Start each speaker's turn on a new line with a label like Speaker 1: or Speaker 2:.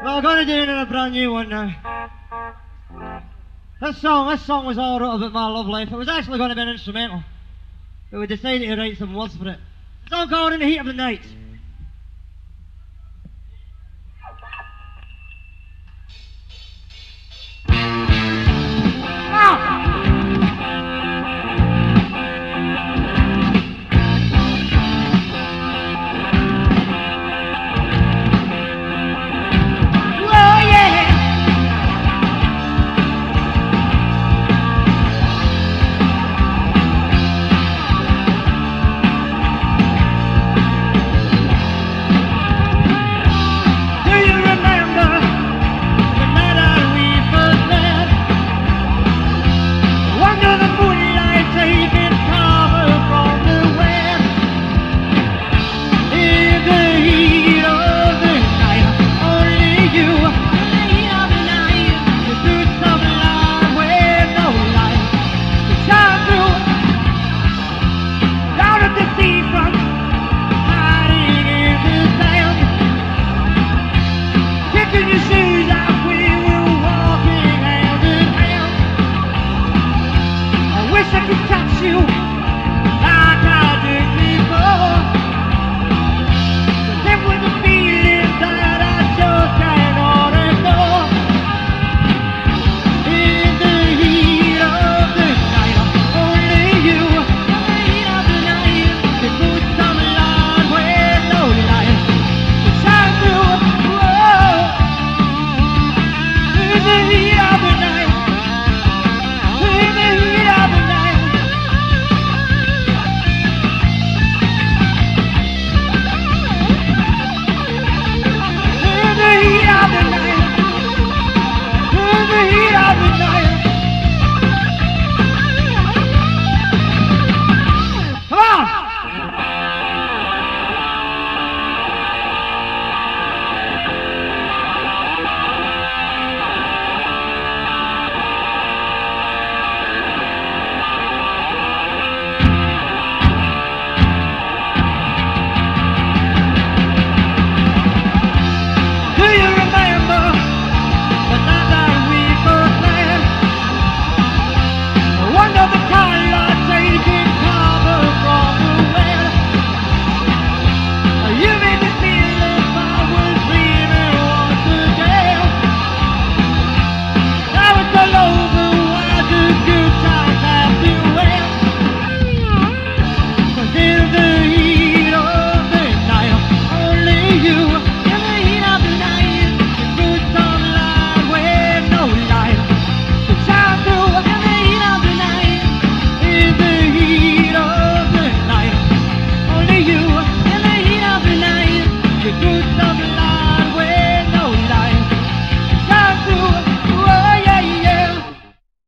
Speaker 1: Well, I'm going to do it in a brand new one now. This song was all wrote about my love life. It was actually going to be an instrumental, but we decided to write some words for it. It's all called In the Heat of the Night.